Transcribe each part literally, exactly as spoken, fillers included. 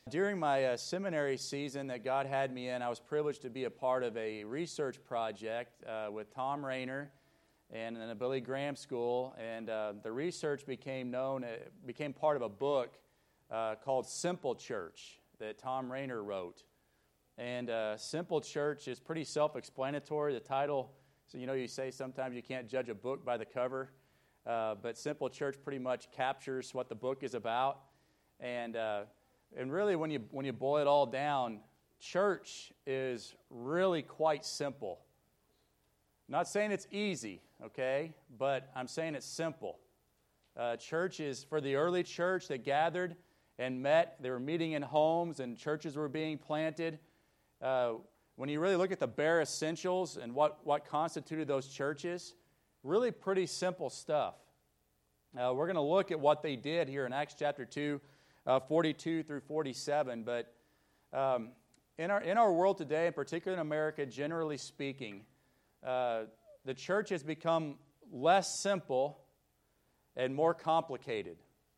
During my uh, seminary season that God had me in, I was privileged to be a part of a research project uh, with Thom Rainer and in the Billy Graham School, and uh, the research became known, uh, became part of a book uh, called Simple Church that Thom Rainer wrote. And uh, Simple Church is pretty self-explanatory. The title, so you know, you say sometimes you can't judge a book by the cover, uh, but Simple Church pretty much captures what the book is about. And uh, and really, when you when you boil it all down, church is really quite simple. I'm not saying it's easy, okay, but I'm saying it's simple. Uh, church is, for the early church that gathered and met, they were meeting in homes and churches were being planted. Uh, when you really look at the bare essentials and what, what constituted those churches, really pretty simple stuff. Uh, we're going to look at what they did here in Acts chapter two, uh, forty-two through forty-seven. But um, in our in our world today, and particularly in America, generally speaking, uh, the church has become less simple and more complicated.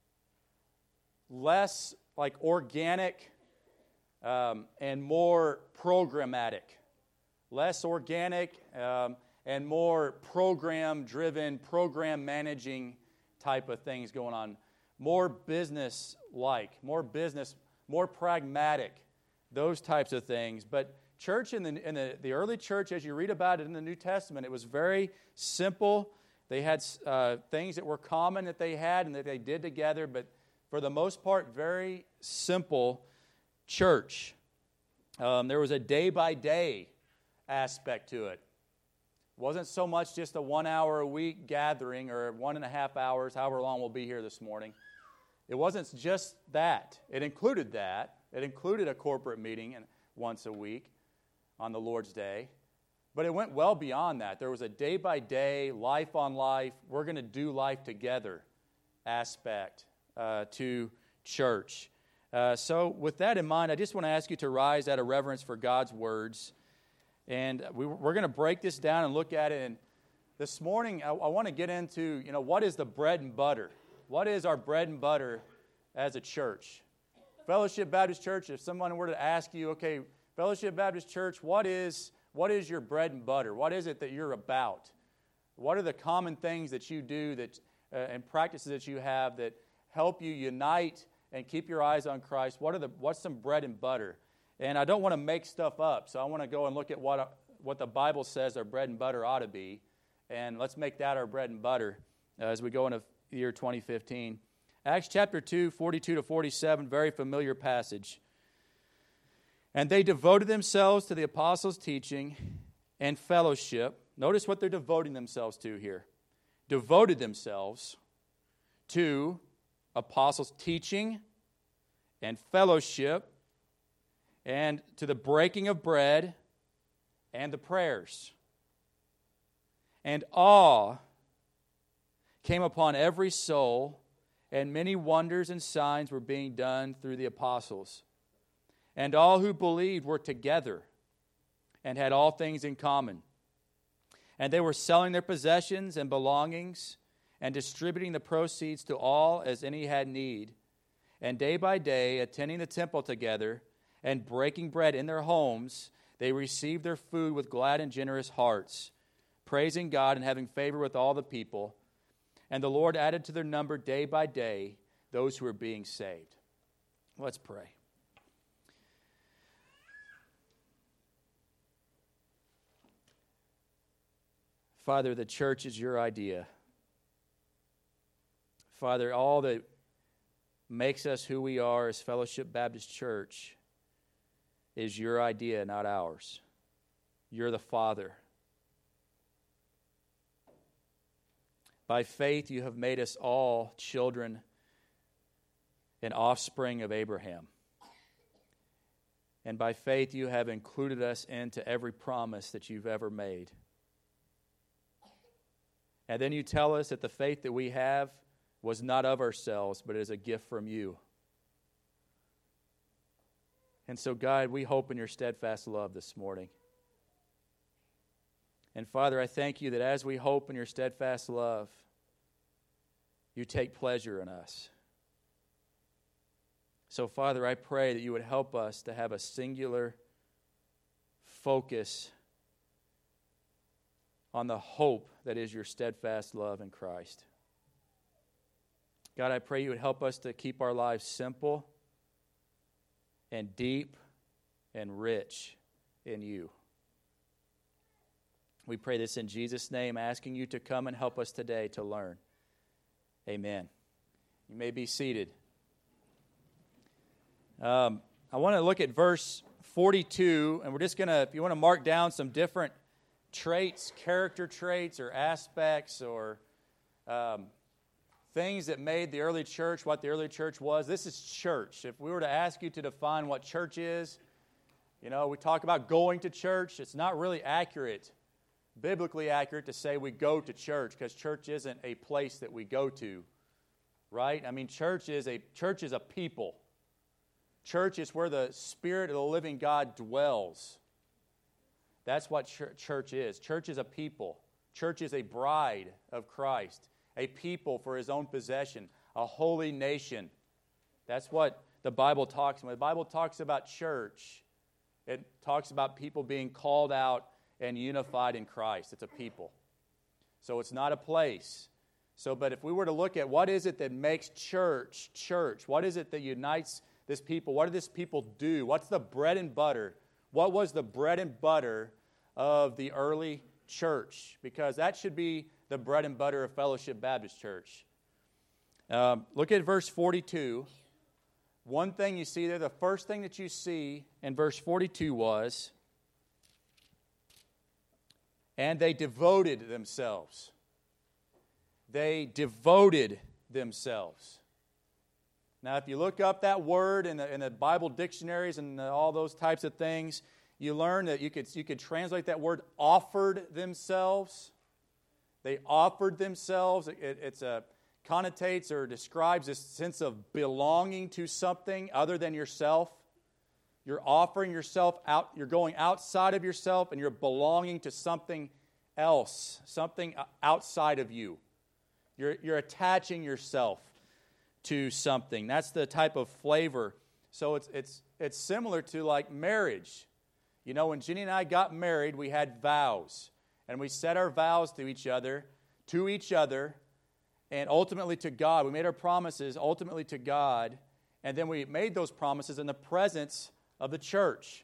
Less like organic um, and more programmatic. Less organic um, and more program-driven, program-managing type of things going on. More business-like, more business, more pragmatic, those types of things. But church in the in the, the early church, as you read about it in the New Testament, it was very simple. They had uh, things that were common that they had and that they did together, but for the most part, very simple church. Um, there was a day-by-day aspect to it. It wasn't so much just a one-hour-a-week gathering or one and a half hours, however long we'll be here this morning. It wasn't just that. It included that. It included a corporate meeting once a week on the Lord's Day. But it went well beyond that. There was a day-by-day, life-on-life, we're going to do life together aspect uh, to church. Uh, so with that in mind, I just want to ask you to rise out of reverence for God's words. And we, we're going to break this down and look at it. And this morning, I, I want to get into, you know, what is the bread and butter? What is our bread and butter as a church? Fellowship Baptist Church, if someone were to ask you, okay, Fellowship Baptist Church, what is what is your bread and butter? What is it that you're about? What are the common things that you do that uh, and practices that you have that help you unite and keep your eyes on Christ? What are the what's some bread and butter? And I don't want to make stuff up, so I want to go and look at what what the Bible says our bread and butter ought to be, and let's make that our bread and butter uh, as we go into year twenty fifteen. Acts chapter two, forty-two to forty-seven, very familiar passage. And they devoted themselves to the apostles' teaching and fellowship. Notice what they're devoting themselves to here. Devoted themselves to apostles' teaching and fellowship, and to the breaking of bread and the prayers. And awe came upon every soul, and many wonders and signs were being done through the apostles. And all who believed were together and had all things in common. And they were selling their possessions and belongings and distributing the proceeds to all as any had need. And day by day, attending the temple together and breaking bread in their homes, they received their food with glad and generous hearts, praising God and having favor with all the people. And the Lord added to their number day by day those who were being saved. Let's pray. Father, the church is your idea. Father, all that makes us who we are as Fellowship Baptist Church is your idea, not ours. You're the Father. By faith, you have made us all children and offspring of Abraham. And by faith, you have included us into every promise that you've ever made. And then you tell us that the faith that we have was not of ourselves, but is a gift from you. And so, God, we hope in your steadfast love this morning. And Father, I thank you that as we hope in your steadfast love, you take pleasure in us. So, Father, I pray that you would help us to have a singular focus on the hope that is your steadfast love in Christ. God, I pray you would help us to keep our lives simple and deep and rich in you. We pray this in Jesus' name, asking you to come and help us today to learn. Amen. You may be seated. Um, I want to look at verse forty-two, and we're just going to, if you want to mark down some different traits, character traits or aspects or um, things that made the early church what the early church was. This is church. If we were to ask you to define what church is, you know, we talk about going to church. It's not really accurate, biblically accurate to say we go to church, because church isn't a place that we go to, right? I mean, church is a church is a people. Church is where the Spirit of the living God dwells. That's what church is. Church is a people. Church is a bride of Christ, a people for his own possession, a holy nation. That's what the Bible talks about. When the Bible talks about church, it talks about people being called out and unified in Christ. It's a people. So it's not a place. So, but if we were to look at what is it that makes church church, what is it that unites this people? What do this people do? What's the bread and butter? What was the bread and butter of the early church? Because that should be the bread and butter of Fellowship Baptist Church. Um, look at verse forty-two. One thing you see there, the first thing that you see in verse forty-two was, and they devoted themselves. They devoted themselves. Now, if you look up that word in the, in the Bible dictionaries and the, all those types of things, you learn that you could, you could translate that word offered themselves. They offered themselves. It it's a, connotates or describes this sense of belonging to something other than yourself. You're offering yourself out. You're going outside of yourself and you're belonging to something else, something outside of you. You're, you're attaching yourself to something. That's the type of flavor. So it's it's it's similar to like marriage. You know, when Jenny and I got married, we had vows. And we set our vows to each other, to each other, and ultimately to God. We made our promises ultimately to God, and then we made those promises in the presence of the church.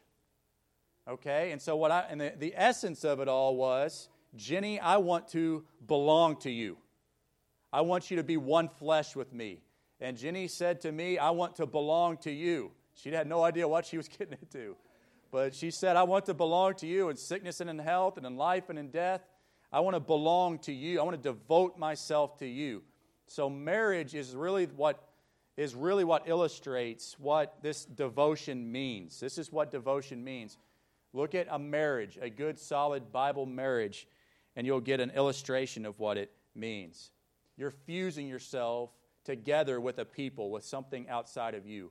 Okay? And so what I and the, the essence of it all was, Jenny, I want to belong to you. I want you to be one flesh with me. And Jenny said to me, I want to belong to you. She had no idea what she was getting into. But she said, I want to belong to you in sickness and in health and in life and in death. I want to belong to you. I want to devote myself to you. So marriage is really what is really what illustrates what this devotion means. This is what devotion means. Look at a marriage, a good, solid Bible marriage, and you'll get an illustration of what it means. You're fusing yourself together with a people, with something outside of you.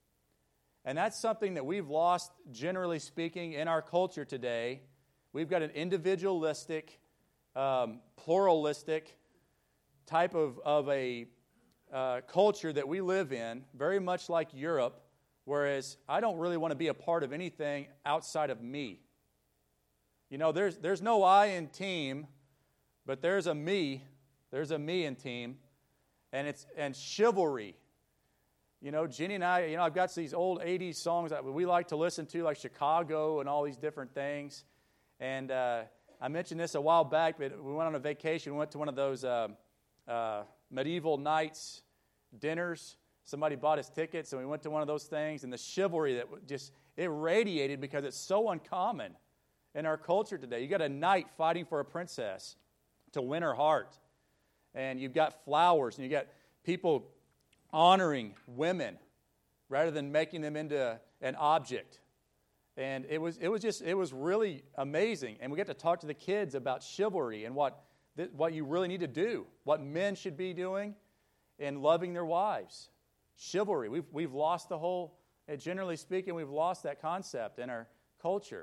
And that's something that we've lost, generally speaking, in our culture today. We've got an individualistic, um, pluralistic type of, of a uh, culture that we live in, very much like Europe, whereas I don't really want to be a part of anything outside of me. You know, there's there's no I in team, but there's a me. There's a me in team. And it's and chivalry. You know, Jenny and I, you know, I've got these old eighties songs that we like to listen to, like Chicago and all these different things. And uh, I mentioned this a while back, but we went on a vacation. We went to one of those uh, uh, medieval nights dinners. Somebody bought us tickets, and we went to one of those things. And the chivalry that just, it radiated because it's so uncommon in our culture today. You got a knight fighting for a princess to win her heart. And you've got flowers, and you got people honoring women rather than making them into an object. And it was it was just it was really amazing. And we get to talk to the kids about chivalry and what what you really need to do, what men should be doing in loving their wives. Chivalry. We've we've lost the whole. Generally speaking, we've lost that concept in our culture.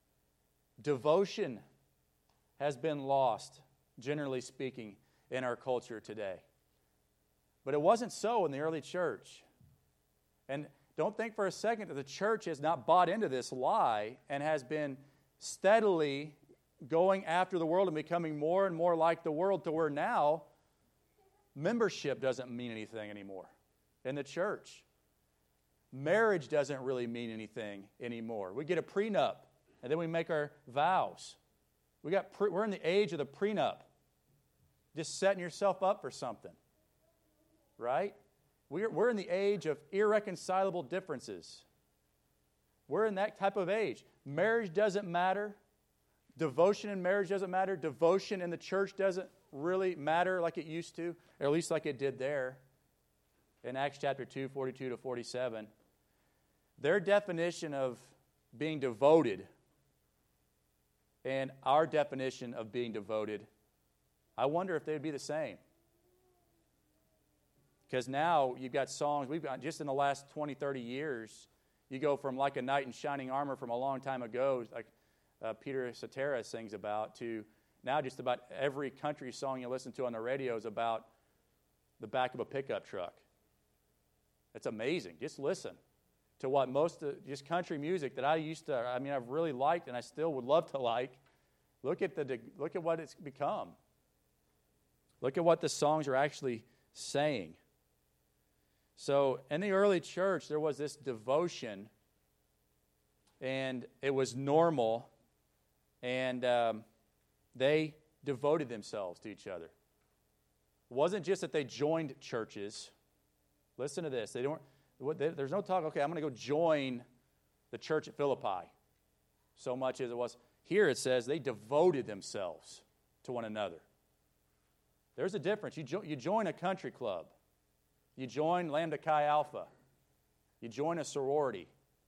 Devotion has been lost, generally speaking, in our culture today. But it wasn't so in the early church. And don't think for a second that the church has not bought into this lie and has been steadily going after the world and becoming more and more like the world to where now membership doesn't mean anything anymore in the church. Marriage doesn't really mean anything anymore. We get a prenup, and then we make our vows. We got pre- we're in the age of the prenup. Just setting yourself up for something, right? We're, we're in the age of irreconcilable differences. We're in that type of age. Marriage doesn't matter. Devotion in marriage doesn't matter. Devotion in the church doesn't really matter like it used to, or at least like it did there in Acts chapter two, forty-two to forty-seven. Their definition of being devoted and our definition of being devoted, I wonder if they'd be the same. Because now you've got songs, we've got just in the last twenty, thirty years, you go from like a knight in shining armor from a long time ago, like uh, Peter Cetera sings about, to now just about every country song you listen to on the radio is about the back of a pickup truck. It's amazing. Just listen to what most of just country music that I used to, I mean, I've really liked and I still would love to like. Look at the look at what it's become. Look at what the songs are actually saying. So in the early church, there was this devotion, and it was normal, and um, they devoted themselves to each other. It wasn't just that they joined churches. Listen to this. They don't. There's no talk, okay, I'm going to go join the church at Philippi, so much as it was. Here it says they devoted themselves to one another. There's a difference. You, jo- you join a country club. You join Lambda Chi Alpha. You join a sorority.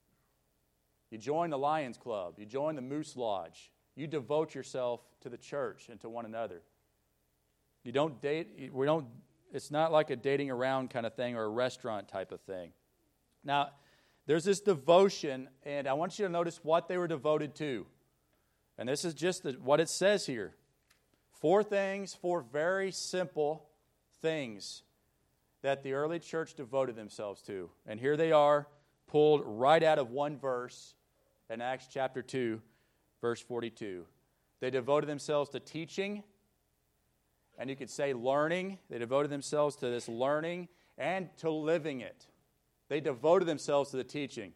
You join the Lions Club. You join the Moose Lodge. You devote yourself to the church and to one another. You don't date, we don't, it's not like a dating around kind of thing or a restaurant type of thing. Now, there's this devotion, and I want you to notice what they were devoted to. And this is just the, what it says here. Four things, four very simple things that the early church devoted themselves to. And here they are, pulled right out of one verse in Acts chapter two, verse forty-two. They devoted themselves to teaching, and you could say learning. They devoted themselves to this learning and to living it. They devoted themselves to the teaching.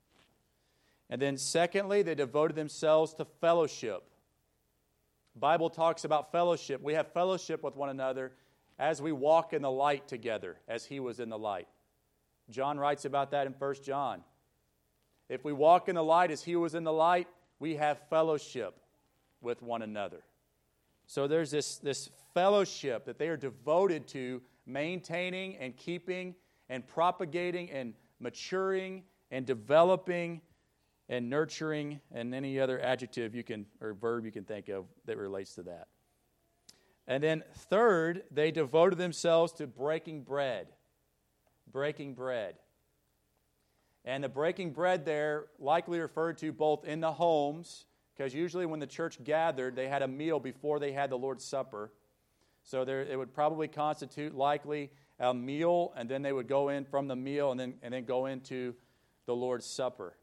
And then secondly, they devoted themselves to fellowship. The Bible talks about fellowship. We have fellowship with one another as we walk in the light together, as he was in the light. John writes about that in First John. If we walk in the light as he was in the light, we have fellowship with one another. So there's this, this fellowship that they are devoted to maintaining and keeping and propagating and maturing and developing and nurturing and any other adjective you can or verb you can think of that relates to that. And then third, they devoted themselves to breaking bread. Breaking bread. And the breaking bread there likely referred to both in the homes, because usually when the church gathered, they had a meal before they had the Lord's Supper. So there, it would probably constitute likely a meal, and then they would go in from the meal and then, and then go into the Lord's Supper.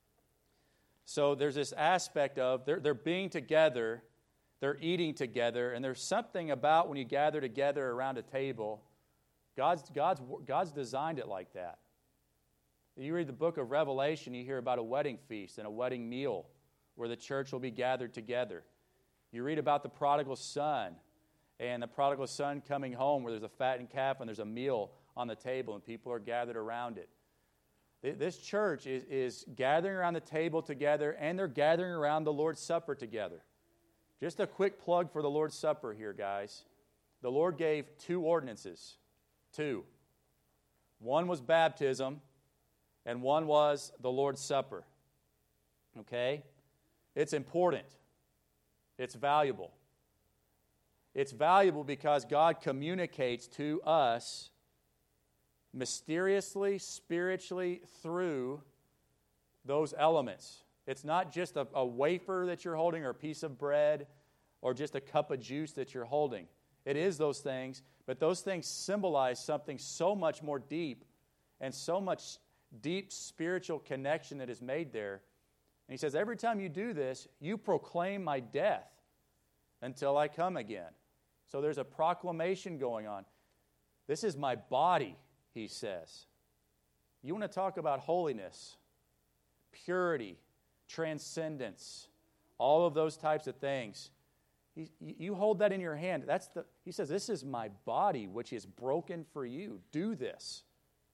So there's this aspect of they're, they're being together, they're eating together, and there's something about when you gather together around a table, God's, God's, God's designed it like that. You read the book of Revelation, you hear about a wedding feast and a wedding meal where the church will be gathered together. You read about the prodigal son and the prodigal son coming home where there's a fattened calf and there's a meal on the table and people are gathered around it. This church is, is gathering around the table together, and they're gathering around the Lord's Supper together. Just a quick plug for the Lord's Supper here, guys. The Lord gave two ordinances. Two. One was baptism, and one was the Lord's Supper. Okay? It's important. It's valuable. It's valuable because God communicates to us mysteriously, spiritually, through those elements. It's not just a, a wafer that you're holding or a piece of bread or just a cup of juice that you're holding. It is those things, but those things symbolize something so much more deep and so much deep spiritual connection that is made there. And he says, every time you do this, you proclaim my death until I come again. So there's a proclamation going on. This is my body, he says. You want to talk about holiness, purity, transcendence, all of those types of things. He, you hold that in your hand. That's the. He says, this is my body, which is broken for you. Do this.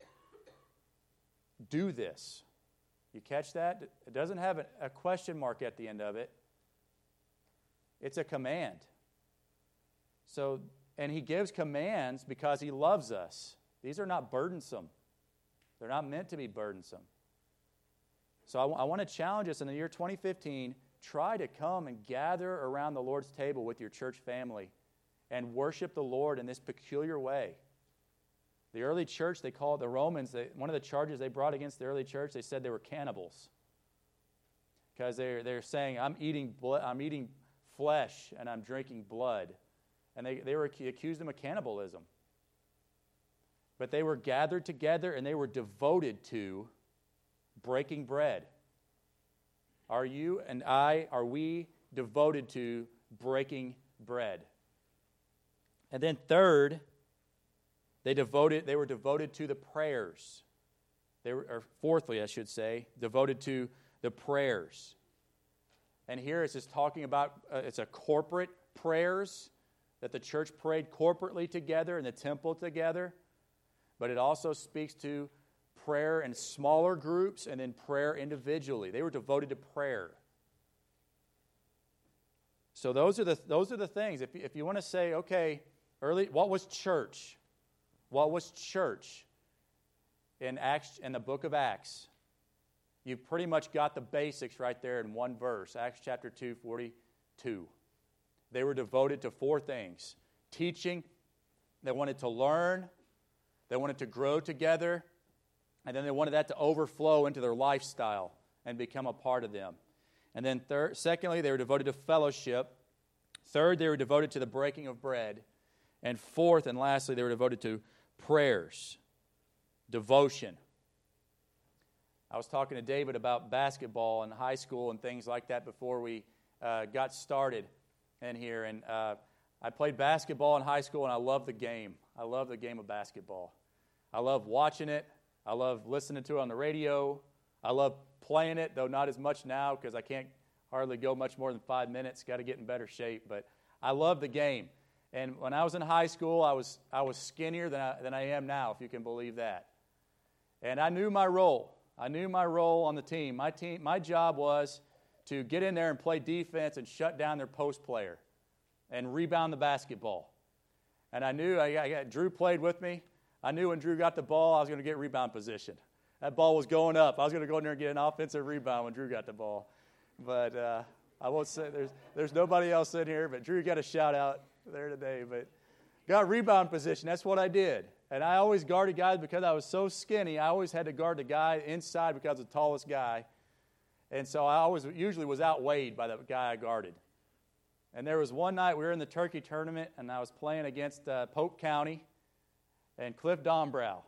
Do this. You catch that? It doesn't have a, a question mark at the end of it. It's a command. So, and he gives commands because he loves us. These are not burdensome. They're not meant to be burdensome. So I, I want to challenge us in the year twenty fifteen, try to come and gather around the Lord's table with your church family and worship the Lord in this peculiar way. The early church, they call it the Romans, they, one of the charges they brought against the early church, they said they were cannibals. Because they're, they're saying, I'm eating blood, I'm eating flesh and I'm drinking blood. And they, they were accused them of cannibalism. But they were gathered together and they were devoted to breaking bread. Are you and I, are we devoted to breaking bread? And then third, they devoted, they were devoted to the prayers. They were, or fourthly, I should say, devoted to the prayers. And here it's just talking about, uh, it's a corporate prayers that the church prayed corporately together in the temple together. But it also speaks to prayer in smaller groups and then prayer individually. They were devoted to prayer. So those are the those are the things. If you, if you want to say, okay, early, what was church? What was church in Acts, in the book of Acts? You've pretty much got the basics right there in one verse, Acts chapter two, forty-two. They were devoted to four things. Teaching, they wanted to learn, they wanted to grow together, and then they wanted that to overflow into their lifestyle and become a part of them. And then third, secondly, they were devoted to fellowship. Third, they were devoted to the breaking of bread. And fourth and lastly, they were devoted to prayers, devotion. I was talking to David about basketball in high school and things like that before we uh, got started in here. And uh, I played basketball in high school, and I love the game. I love the game of basketball. I love watching it. I love listening to it on the radio. I love playing it, though not as much now because I can't hardly go much more than five minutes. Got to get in better shape. But I love the game. And when I was in high school, I was I was skinnier than I, than I am now, if you can believe that. And I knew my role. I knew my role on the team. My team, my job was to get in there and play defense and shut down their post player and rebound the basketball. And I knew, I, I got, Drew played with me. I knew when Drew got the ball, I was going to get rebound position. That ball was going up. I was going to go in there and get an offensive rebound when Drew got the ball. But uh, I won't say, there's, there's nobody else in here, but Drew got a shout out there today. But got rebound position. That's what I did. And I always guarded guys because I was so skinny. I always had to guard the guy inside because I was the tallest guy. And so I always usually was outweighed by the guy I guarded. And there was one night we were in the turkey tournament, and I was playing against uh, Polk County and Cliff Dombrow.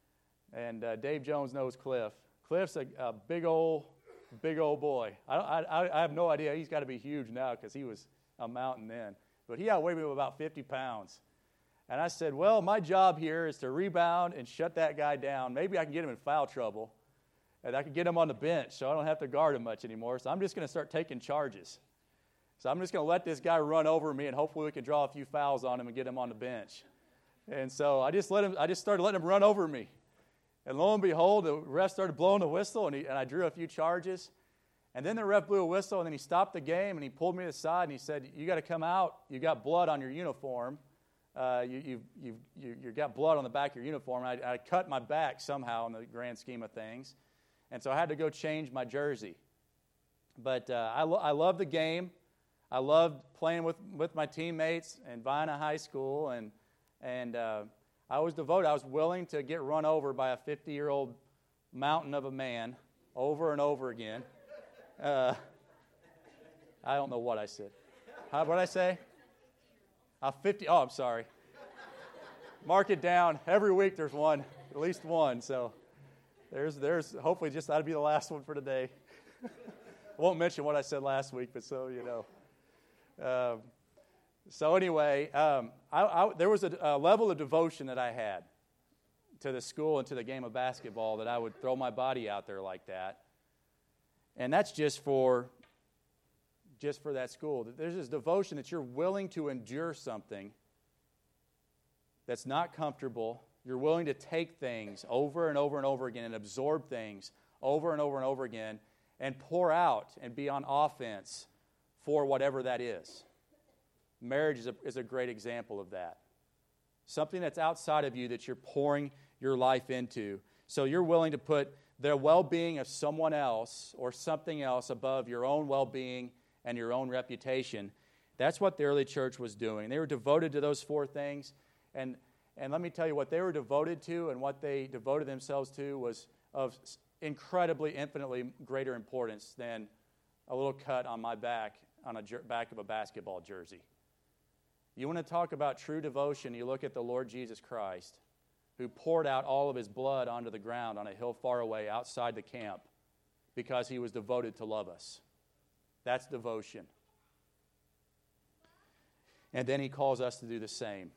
And uh, Dave Jones knows Cliff. Cliff's a, a big old, big old boy. I, I, I have no idea. He's got to be huge now because he was a mountain then. But he outweighed me with about fifty pounds. And I said, well, my job here is to rebound and shut that guy down. Maybe I can get him in foul trouble, and I can get him on the bench so I don't have to guard him much anymore. So I'm just going to start taking charges. So I'm just going to let this guy run over me, and hopefully we can draw a few fouls on him and get him on the bench. And so I just let him. I just started letting him run over me. And lo and behold, the ref started blowing the whistle, and, he, and I drew a few charges. And then the ref blew a whistle, and then he stopped the game, and he pulled me to the side, and he said, you got to come out. You got blood on your uniform. Uh, you, you, you, you, you got blood on the back of your uniform. And I, I cut my back somehow in the grand scheme of things. And so I had to go change my jersey. But uh, I, lo- I love the game. I loved playing with, with my teammates in Vina High School, and and uh, I was devoted. I was willing to get run over by a fifty-year-old mountain of a man over and over again. Uh, I don't know what I said. How, what did I say? A fifty. Oh, I'm sorry. Mark it down. Every week there's one, at least one. So, There's, there's, hopefully just that'll be the last one for today. I won't mention what I said last week, but so you know. Um, so anyway, um, I, I, there was a, a level of devotion that I had to the school and to the game of basketball that I would throw my body out there like that. And that's just for, just for that school. There's this devotion that you're willing to endure something that's not comfortable. You're willing to take things over and over and over again and absorb things over and over and over again and pour out and be on offense for whatever that is. Marriage is a, is a great example of that. Something that's outside of you that you're pouring your life into. So you're willing to put the well-being of someone else or something else above your own well-being and your own reputation. That's what the early church was doing. They were devoted to those four things. And, and let me tell you, what they were devoted to and what they devoted themselves to was of incredibly, infinitely greater importance than a little cut on my back on a jer- back of a basketball jersey. You want to talk about true devotion, you look at the Lord Jesus Christ, who poured out all of his blood onto the ground on a hill far away outside the camp because he was devoted to love us. That's devotion. And then he calls us to do the same.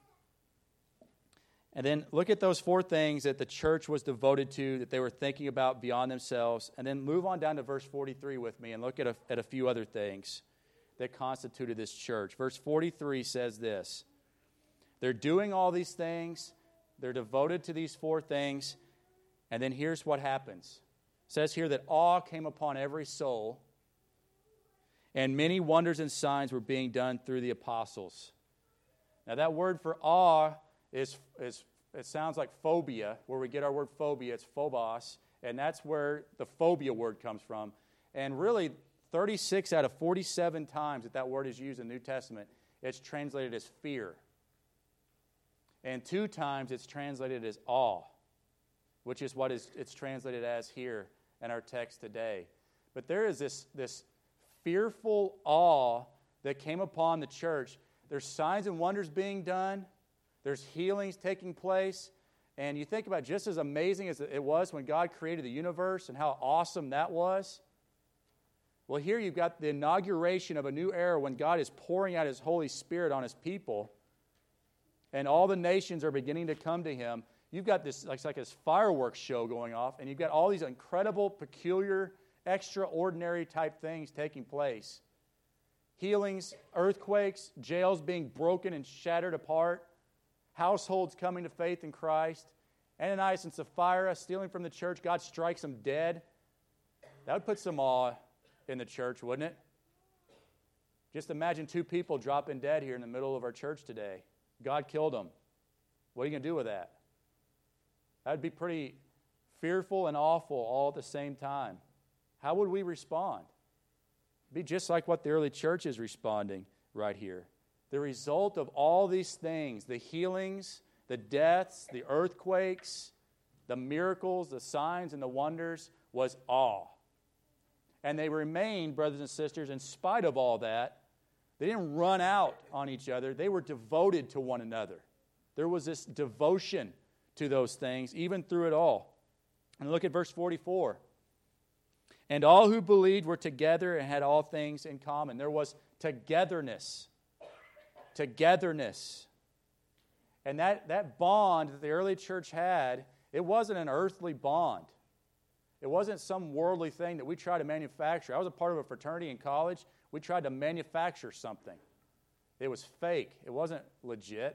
And then look at those four things that the church was devoted to, that they were thinking about beyond themselves. And then move on down to verse forty-three with me and look at a, at a few other things that constituted this church. Verse forty-three says this: they're doing all these things, they're devoted to these four things, and then here's what happens. It says here that awe came upon every soul, and many wonders and signs were being done through the apostles. Now that word for awe is, is it sounds like phobia, where we get our word phobia. It's phobos, and that's where the phobia word comes from. And really, thirty-six out of forty-seven times that that word is used in the New Testament, it's translated as fear. And two times it's translated as awe, which is what is, it's translated as here in our text today. But there is this, this fearful awe that came upon the church. There's signs and wonders being done. There's healings taking place. And you think about just as amazing as it was when God created the universe and how awesome that was. Well, here you've got the inauguration of a new era when God is pouring out his Holy Spirit on his people. And all the nations are beginning to come to him. You've got this like, like this fireworks show going off. And you've got all these incredible, peculiar, extraordinary type things taking place. Healings, earthquakes, jails being broken and shattered apart. Households coming to faith in Christ. Ananias and Sapphira stealing from the church. God strikes them dead. That would put some awe in the church, wouldn't it? Just imagine two people dropping dead here in the middle of our church today. God killed them. What are you going to do with that? That would be pretty fearful and awful all at the same time. How would we respond? It'd be just like what the early church is responding right here. The result of all these things, the healings, the deaths, the earthquakes, the miracles, the signs, and the wonders, was awe. And they remained, brothers and sisters, in spite of all that. They didn't run out on each other. They were devoted to one another. There was this devotion to those things, even through it all. And look at verse forty-four. And all who believed were together and had all things in common. There was togetherness. Togetherness. And that, that bond that the early church had, it wasn't an earthly bond. It wasn't some worldly thing that we try to manufacture. I was a part of a fraternity in college. We tried to manufacture something. It was fake. It wasn't legit.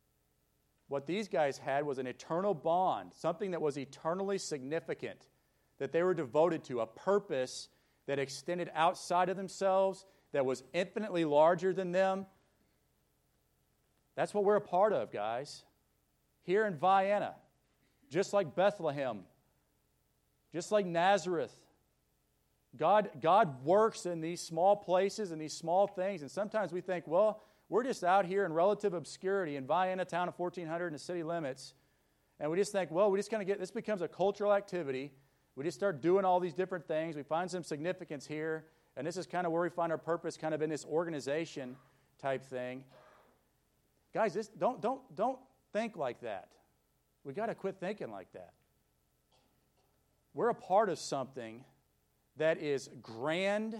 What these guys had was an eternal bond, something that was eternally significant, that they were devoted to, a purpose that extended outside of themselves, that was infinitely larger than them. That's what we're a part of, guys. Here in Vienna, just like Bethlehem, just like Nazareth, God, God works in these small places and these small things. And sometimes we think, well, we're just out here in relative obscurity in Vienna, town of fourteen hundred and the city limits. And we just think, well, we just kind of get, this becomes a cultural activity. We just start doing all these different things. We find some significance here. And this is kind of where we find our purpose, kind of in this organization type thing. Guys, this, don't, don't, don't think like that. We've got to quit thinking like that. we're a part of something that is grand,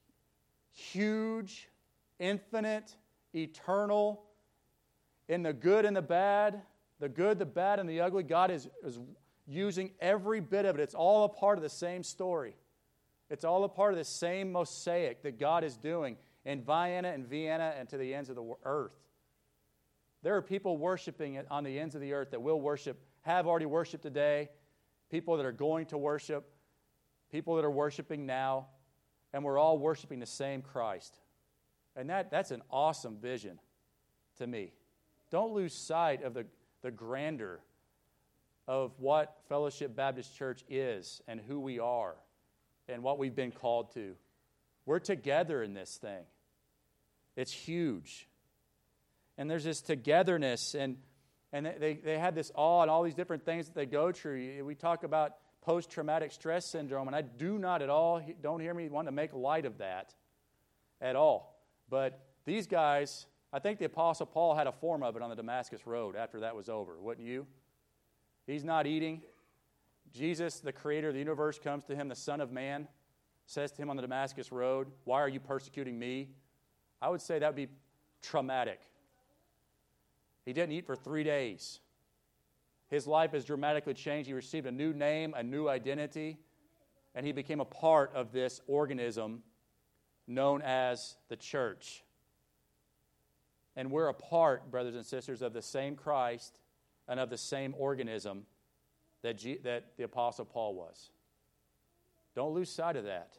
huge, infinite, eternal, in the good and the bad, the good, the bad, and the ugly. God is, is using every bit of it. It's all a part of the same story. It's all a part of the same mosaic that God is doing in Vienna and Vienna and to the ends of the earth. There are people worshiping on the ends of the earth that will worship, have already worshiped today, people that are going to worship, people that are worshiping now, and we're all worshiping the same Christ. And that, that's an awesome vision to me. Don't lose sight of the, the grandeur of what Fellowship Baptist Church is and who we are and what we've been called to. We're together in this thing. It's huge. And there's this togetherness, and, and they, they have this awe and all these different things that they go through. We talk about post-traumatic stress syndrome, and I do not at all, don't hear me want to make light of that at all. But these guys, I think the Apostle Paul had a form of it on the Damascus Road after that was over, wouldn't you? He's not eating. Jesus, the creator of the universe, comes to him, the Son of Man, says to him on the Damascus Road, "Why are you persecuting me?" I would say that would be traumatic. He didn't eat for three days. His life has dramatically changed. He received a new name, a new identity, and he became a part of this organism known as the church. And we're a part, brothers and sisters, of the same Christ and of the same organism that, G- that the Apostle Paul was. Don't lose sight of that.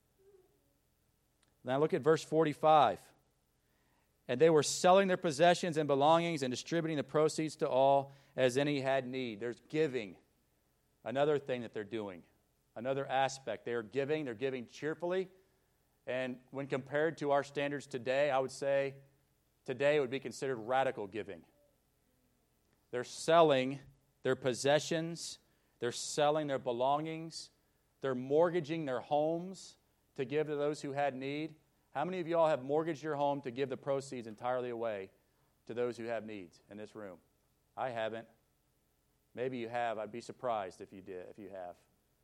Now look at verse forty-five. And they were selling their possessions and belongings and distributing the proceeds to all as any had need. There's giving. Another thing that they're doing. Another aspect. They are giving. They're giving cheerfully. And when compared to our standards today, I would say today it would be considered radical giving. They're selling their possessions. They're selling their belongings. They're mortgaging their homes to give to those who had need. How many of you all have mortgaged your home to give the proceeds entirely away to those who have needs in this room? I haven't. Maybe you have. I'd be surprised if you did, if you have.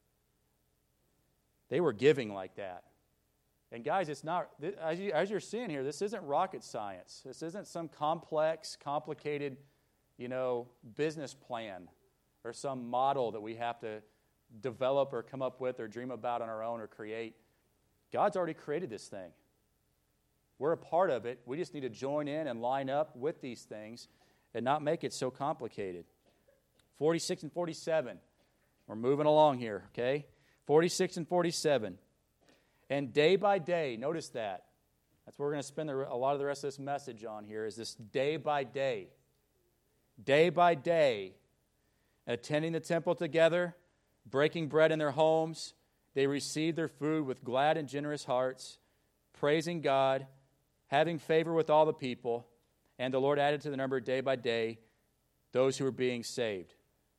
They were giving like that. And guys, it's not, as, you, as you're seeing here, this isn't rocket science. This isn't some complex, complicated, you know, business plan or some model that we have to develop or come up with or dream about on our own or create. God's already created this thing. We're a part of it. We just need to join in and line up with these things and not make it so complicated. forty-six and forty-seven. We're moving along here, okay? forty-six and forty-seven. And day by day, notice that. That's what we're going to spend a lot of the rest of this message on here, is this day by day. Day by day, attending the temple together, breaking bread in their homes, they received their food with glad and generous hearts, praising God, having favor with all the people, and the Lord added to the number day by day those who were being saved.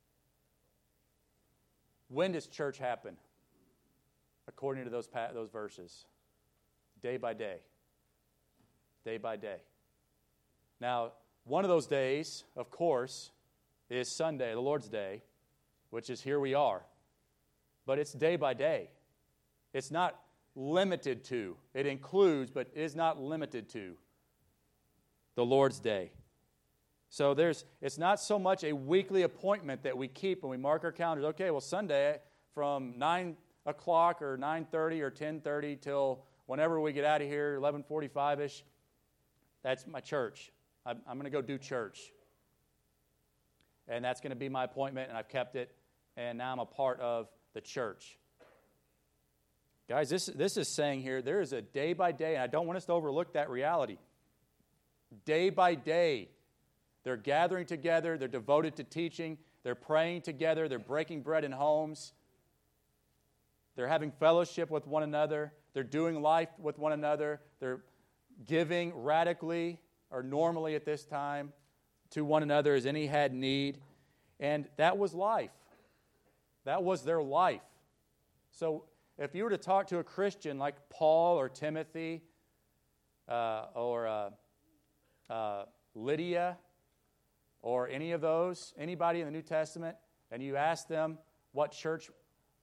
When does church happen? According to those, those verses. Day by day. Day by day. Now, one of those days, of course, is Sunday, the Lord's Day, which is here we are. But it's day by day. It's not limited to. It includes, but is not limited to the Lord's Day. So there's, it's not so much a weekly appointment that we keep when we mark our calendars. Okay, well, Sunday from nine o'clock or nine thirty or ten thirty till whenever we get out of here, eleven forty-five-ish, that's my church. I'm, I'm going to go do church. And that's going to be my appointment, and I've kept it, and now I'm a part of the church. Guys, this, this is saying here, there is a day by day, and I don't want us to overlook that reality. Day by day, they're gathering together, they're devoted to teaching, they're praying together, they're breaking bread in homes, they're having fellowship with one another, they're doing life with one another, they're giving radically or normally at this time to one another as any had need. And that was life. That was their life. So if you were to talk to a Christian like Paul or Timothy uh, or uh, uh, Lydia or any of those, anybody in the New Testament, and you ask them what church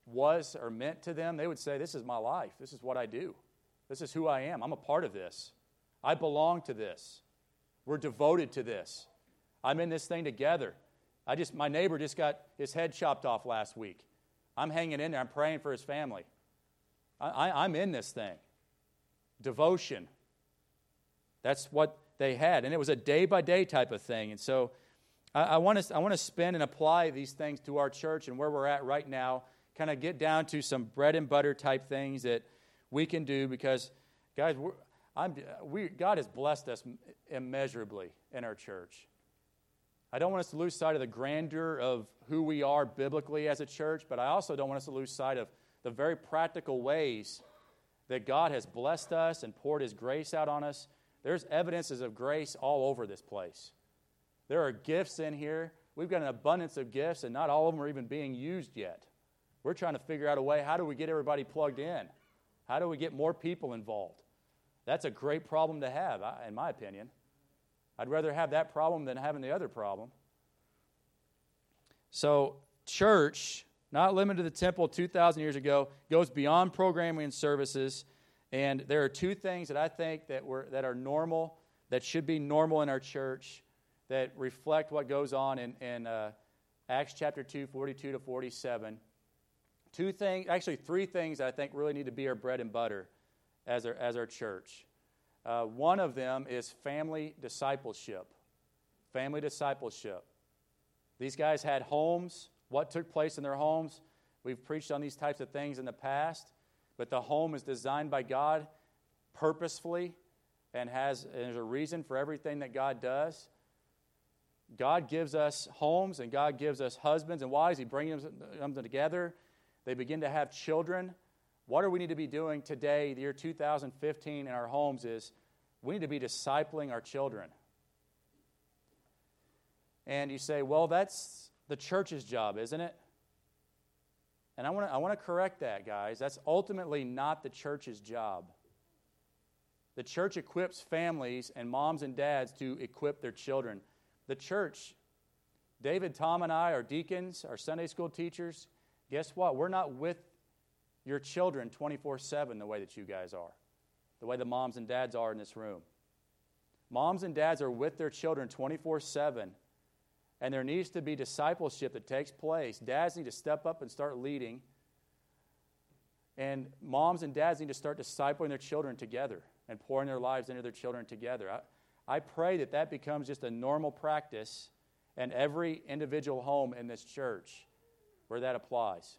was or meant to them, they would say, this is my life. This is what I do. This is who I am. I'm a part of this. I belong to this. We're devoted to this. I'm in this thing together. I just, my neighbor just got his head chopped off last week. I'm hanging in there. I'm praying for his family. I, I, I'm in this thing. Devotion. That's what they had. And it was a day-by-day type of thing. And so I, I want to I want to spend and apply these things to our church and where we're at right now, kind of get down to some bread and butter type things that we can do because, guys, we're, I'm, we, God has blessed us immeasurably in our church. I don't want us to lose sight of the grandeur of who we are biblically as a church, but I also don't want us to lose sight of the very practical ways that God has blessed us and poured His grace out on us. There's evidences of grace all over this place. There are gifts in here. We've got an abundance of gifts, and not all of them are even being used yet. We're trying to figure out a way, how do we get everybody plugged in? How do we get more people involved? That's a great problem to have, in my opinion. I'd rather have that problem than having the other problem. So, church, not limited to the temple two thousand years ago, goes beyond programming and services. And there are two things that I think that were that are normal, that should be normal in our church, that reflect what goes on in, in uh, Acts chapter two, forty-two to forty-seven. Two things, actually three things that I think really need to be our bread and butter as our, as our church. Uh, one of them is family discipleship. Family discipleship. These guys had homes. What took place in their homes? We've preached on these types of things in the past, but the home is designed by God purposefully and has and there's a reason for everything that God does. God gives us homes and God gives us husbands and wives. He brings them together. They begin to have children. What do we need to be doing today, the year two thousand fifteen, in our homes is we need to be discipling our children. And you say, well, that's the church's job, isn't it? And I want to I want to correct that, guys. That's ultimately not the church's job. The church equips families and moms and dads to equip their children. The church, David, Tom, and I are deacons, our Sunday school teachers. Guess what? We're not with your children twenty-four seven the way that you guys are, the way the moms and dads are in this room. Moms and dads are with their children twenty-four seven, and there needs to be discipleship that takes place. Dads need to step up and start leading, and moms and dads need to start discipling their children together and pouring their lives into their children together. I, I pray that that becomes just a normal practice in every individual home in this church where that applies.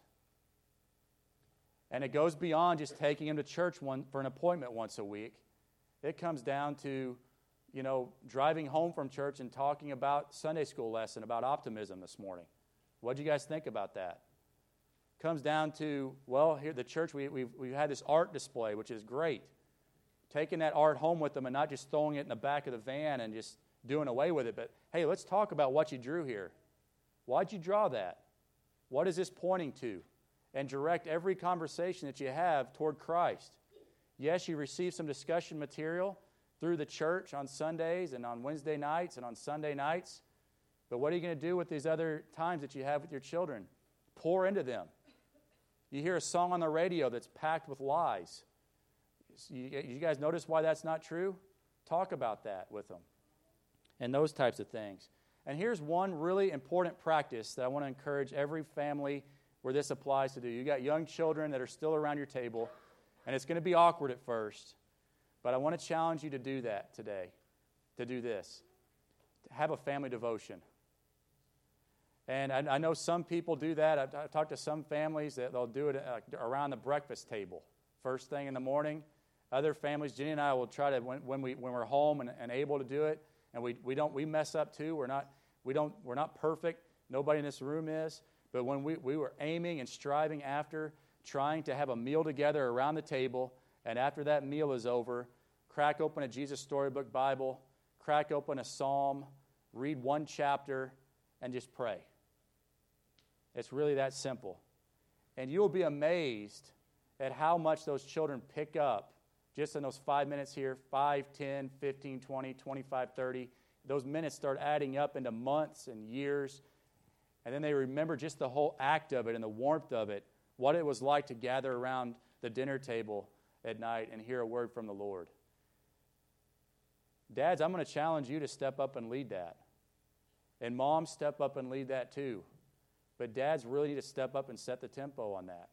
And it goes beyond just taking them to church one, for an appointment once a week. It comes down to, you know, driving home from church and talking about Sunday school lesson, about optimism this morning. What do you guys think about that? Comes down to, well, here at the church, we, we've, we've had this art display, which is great. Taking that art home with them and not just throwing it in the back of the van and just doing away with it, but, hey, let's talk about what you drew here. Why'd you draw that? What is this pointing to? And direct every conversation that you have toward Christ. Yes, you receive some discussion material through the church on Sundays and on Wednesday nights and on Sunday nights, but what are you going to do with these other times that you have with your children? Pour into them. You hear a song on the radio that's packed with lies. You, you guys notice why that's not true? Talk about that with them. And those types of things. And here's one really important practice that I want to encourage every family where this applies to do. You got young children that are still around your table, and it's going to be awkward at first, but I want to challenge you to do that today, to do this, to have a family devotion. And I, I know some people do that. I've, I've talked to some families that they'll do it uh, around the breakfast table, first thing in the morning. Other families, Jenny and I will try to, when, when, we, when we're home and, and able to do it, and we, we don't we mess up too. We're not we don't we're not perfect. Nobody in this room is. But when we, we were aiming and striving after trying to have a meal together around the table, and after that meal is over, crack open a Jesus Storybook Bible, crack open a psalm, read one chapter, and just pray. It's really that simple. And you'll be amazed at how much those children pick up just in those five minutes here, five, ten, fifteen, twenty, twenty-five, thirty. Those minutes start adding up into months and years. And then they remember just the whole act of it and the warmth of it what it was like to gather around the dinner table at night and hear a word from the Lord. Dads, I'm going to challenge you to step up and lead that. And moms, step up and lead that too. But dads really need to step up and set the tempo on that.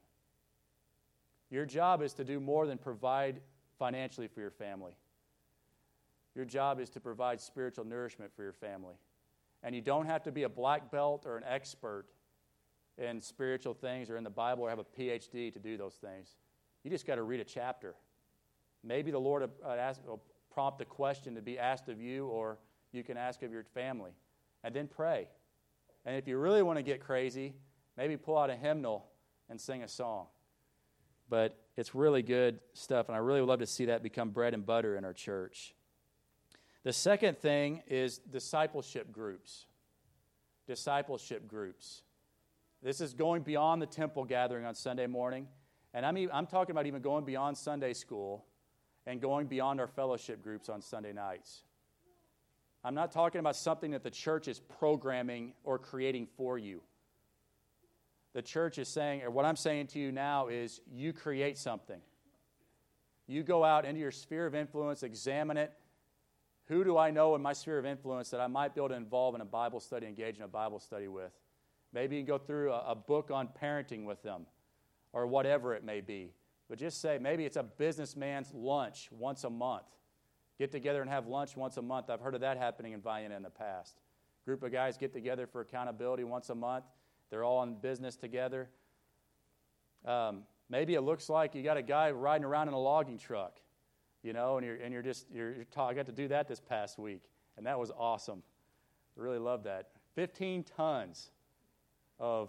Your job is to do more than provide financially for your family. Your job is to provide spiritual nourishment for your family. And you don't have to be a black belt or an expert in spiritual things or in the Bible or have a P H D to do those things. You just got to read a chapter. Maybe the Lord will, ask, will prompt a question to be asked of you, or you can ask of your family. And then pray. And if you really want to get crazy, maybe pull out a hymnal and sing a song. But it's really good stuff, and I really would love to see that become bread and butter in our church. The second thing is discipleship groups. Discipleship groups. This is going beyond the temple gathering on Sunday morning. And I'm, I'm talking about even going beyond Sunday school and going beyond our fellowship groups on Sunday nights. I'm not talking about something that the church is programming or creating for you. The church is saying, or what I'm saying to you now is, you create something. You go out into your sphere of influence, examine it. Who do I know in my sphere of influence that I might be able to involve in a Bible study, engage in a Bible study with? Maybe you can go through a, a book on parenting with them, or whatever it may be. But just say, maybe it's a businessman's lunch once a month. Get together and have lunch once a month. I've heard of that happening in Vienna in the past. Group of guys get together for accountability once a month. They're all in business together. Um, maybe it looks like you got a guy riding around in a logging truck, you know, and you're and you're just you're, you're ta- I got to do that this past week, and that was awesome. I really loved that. Fifteen tons of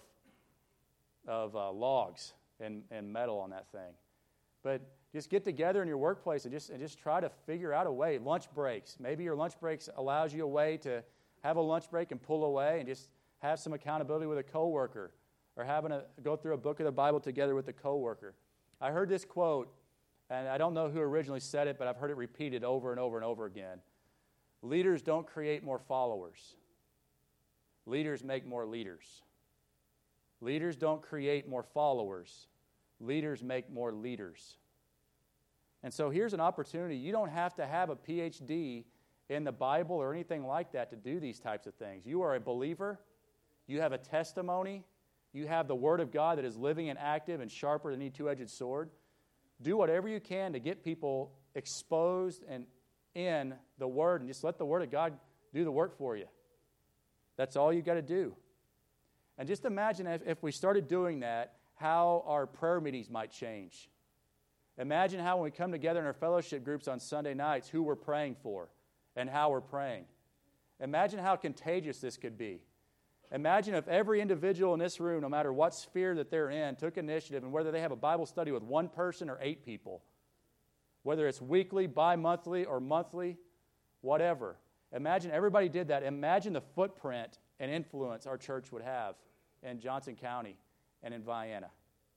of uh, logs and, and metal on that thing. But just get together in your workplace and just and just try to figure out a way. Lunch breaks. Maybe your lunch breaks allows you a way to have a lunch break and pull away and just have some accountability with a coworker, or having a go through a book of the Bible together with a coworker. I heard this quote, and I don't know who originally said it, but I've heard it repeated over and over and over again. Leaders don't create more followers. Leaders make more leaders. Leaders don't create more followers. Leaders make more leaders. And so here's an opportunity. You don't have to have a P H D in the Bible or anything like that to do these types of things. You are a believer. You have a testimony. You have the Word of God that is living and active and sharper than any two-edged sword. Do whatever you can to get people exposed and in the Word, and just let the Word of God do the work for you. That's all you got to do. And just imagine if, if we started doing that, how our prayer meetings might change. Imagine how when we come together in our fellowship groups on Sunday nights, who we're praying for and how we're praying. Imagine how contagious this could be. Imagine if every individual in this room, no matter what sphere that they're in, took initiative, and whether they have a Bible study with one person or eight people, whether it's weekly, bi-monthly, or monthly, whatever. Imagine everybody did that. Imagine the footprint and influence our church would have in Johnson County and in Vienna.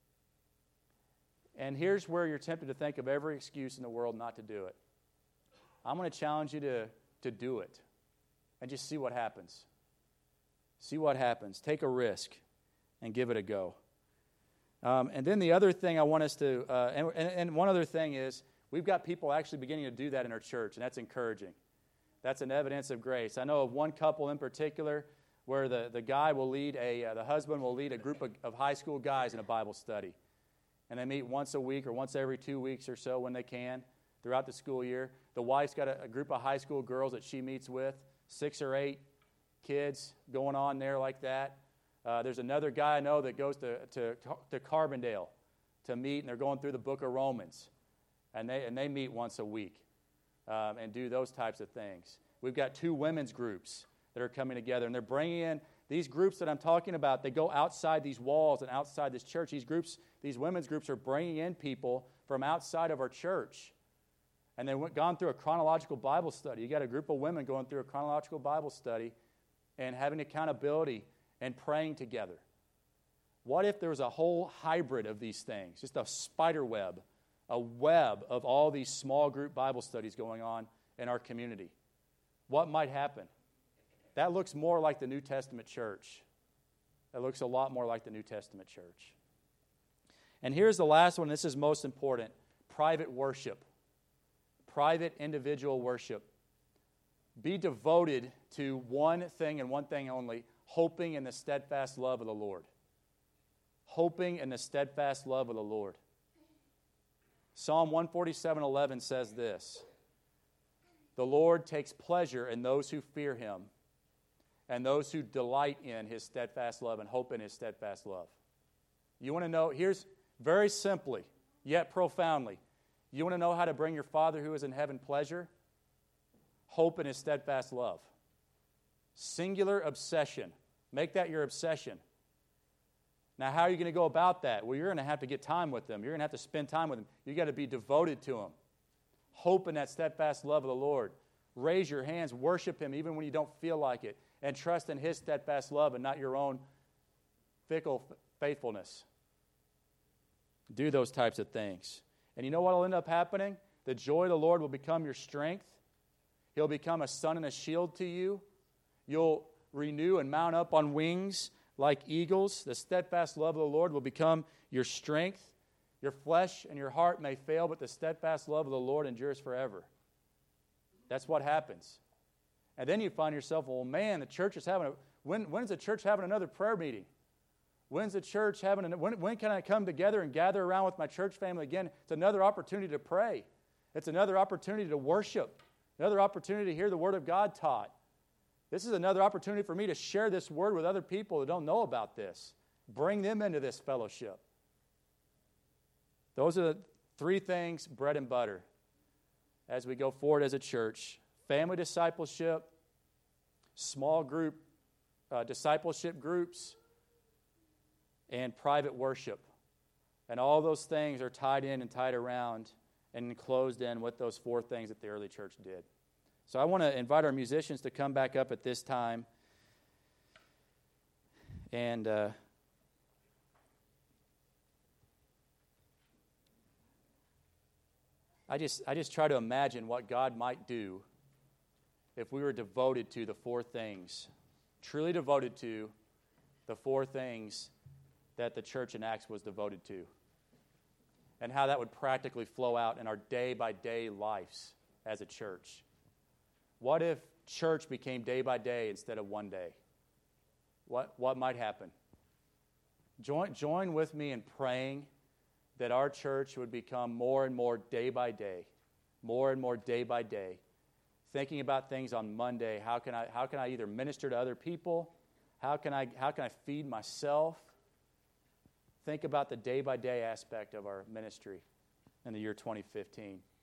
And here's where you're tempted to think of every excuse in the world not to do it. I'm going to challenge you to, to do it and just see what happens. See what happens. Take a risk and give it a go. Um, and then the other thing I want us to, uh, and, and one other thing is, we've got people actually beginning to do that in our church, and that's encouraging. That's an evidence of grace. I know of one couple in particular where the, the guy will lead a, uh, the husband will lead a group of, of high school guys in a Bible study. And they meet once a week or once every two weeks or so when they can throughout the school year. The wife's got a, a group of high school girls that she meets with, six or eight kids going on there like that. Uh, there's another guy I know that goes to, to, to Carbondale to meet, and they're going through the book of Romans. And they, and they meet once a week um, and do those types of things. We've got two women's groups that are coming together, and they're bringing in these groups that I'm talking about. They go outside these walls and outside this church. These groups, these women's groups are bringing in people from outside of our church. And they've gone through a chronological Bible study. You got a group of women going through a chronological Bible study and having accountability and praying together. What if there was a whole hybrid of these things, just a spider web, a web of all these small group Bible studies going on in our community? What might happen? That looks more like the New Testament church. That looks a lot more like the New Testament church. And here's the last one. This is most important. Private worship. Private individual worship. Be devoted to one thing and one thing only, hoping in the steadfast love of the Lord. Hoping in the steadfast love of the Lord. Psalm one forty-seven eleven says this, the Lord takes pleasure in those who fear Him and those who delight in His steadfast love and hope in His steadfast love. You want to know, here's very simply, yet profoundly, you want to know how to bring your Father who is in heaven pleasure? Hope in His steadfast love. Singular obsession. Make that your obsession. Now, how are you going to go about that? Well, you're going to have to get time with them. You're going to have to spend time with them. You've got to be devoted to Him. Hope in that steadfast love of the Lord. Raise your hands, worship Him even when you don't feel like it, and trust in His steadfast love and not your own fickle faithfulness. Do those types of things. And you know what will end up happening? The joy of the Lord will become your strength. He'll become a sun and a shield to you. You'll renew and mount up on wings like eagles. The steadfast love of the Lord will become your strength. Your flesh and your heart may fail, but the steadfast love of the Lord endures forever. That's what happens. And then you find yourself, well, man, the church is having a, when, when's the church having another prayer meeting? When's the church having, a, when, when can I come together and gather around with my church family again? It's another opportunity to pray. It's another opportunity to worship. Another opportunity to hear the Word of God taught. This is another opportunity for me to share this Word with other people that don't know about this. Bring them into this fellowship. Those are the three things, bread and butter, as we go forward as a church. Family discipleship, small group uh, discipleship groups, and private worship. And all those things are tied in and tied around and enclosed in with those four things that the early church did. So I want to invite our musicians to come back up at this time. And uh, I just I just try to imagine what God might do if we were devoted to the four things, truly devoted to the four things that the church in Acts was devoted to, and how that would practically flow out in our day-by-day lives as a church. What if church became day by day instead of one day? What, what might happen? Join, join with me in praying that our church would become more and more day by day, more and more day by day, thinking about things on Monday. How can I, how can I either minister to other people? How can I, how can I feed myself? Think about the day-by-day aspect of our ministry in the year twenty fifteen.